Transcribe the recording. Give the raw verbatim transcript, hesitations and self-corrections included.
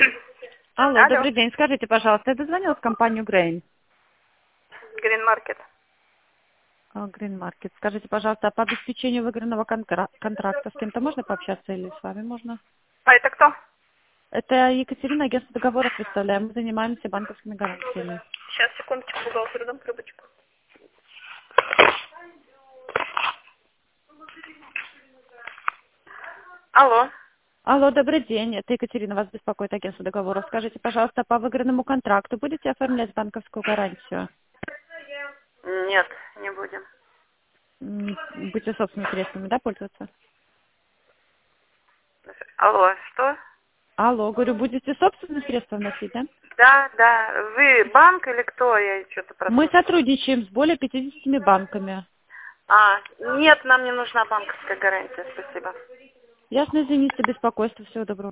Алло, Алло. добрый день. Скажите, пожалуйста, я дозвонилась в компанию Грейн. Green Market. Грин Маркет. Скажите, пожалуйста, а по обеспечению выигранного контра- контракта с кем-то можно пообщаться или с вами можно? А это кто? Это Екатерина, агентство договоров представляем. Мы занимаемся банковскими гарантиями. Сейчас, секундочку, бухгалтеру дам трубочку. Алло. Алло, добрый день. Это Екатерина, вас беспокоит агентство договоров. Скажите, пожалуйста, по выигранному контракту будете оформлять банковскую гарантию? Нет, не будем. М, Будете собственными средствами, да, пользоваться? Алло, что? Алло, говорю, будете собственные средства вносить, да? Да, да. Вы банк или кто? Я что-то Мы прослушала. сотрудничаем с более пятидесятью банками. А, нет, нам не нужна банковская гарантия, спасибо. Ясно, извините, беспокойство. Всего доброго.